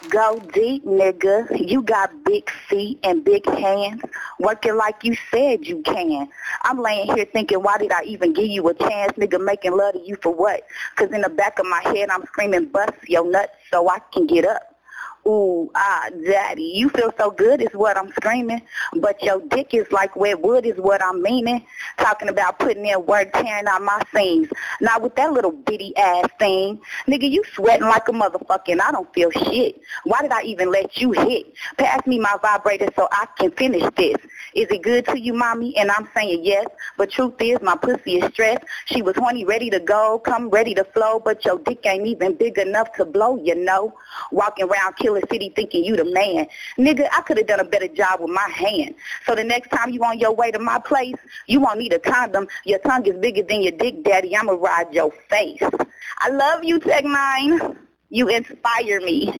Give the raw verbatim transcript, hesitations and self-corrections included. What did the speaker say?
Go deep, nigga. You got big feet and big hands. Working like you said you can. I'm laying here thinking, why did I even give you a chance? Nigga, making love to you for what? Because in the back of my head, I'm screaming, bust your nuts so I can get up. Ooh, ah, daddy, you feel so good is what I'm screaming. But your dick is like wet wood is what I'm meaning. Talking about putting in work, tearing out my seams. Not with that little bitty ass thing. Nigga, you sweating like a motherfucker and I don't feel shit. Why did I even let you hit? Pass me my vibrator so I can finish this. Is it good to you, mommy? And I'm saying yes. But truth is, my pussy is stressed. She was horny, ready to go, come ready to flow. But your dick ain't even big enough to blow, you know. Walking around Killer City thinking you the man. Nigga, I could have done a better job with my hand. So the next time you on your way to my place, you won't need a condom. Your tongue is bigger than your dick, daddy. I'ma ride your face. I love you, Tech Nine. You inspire me.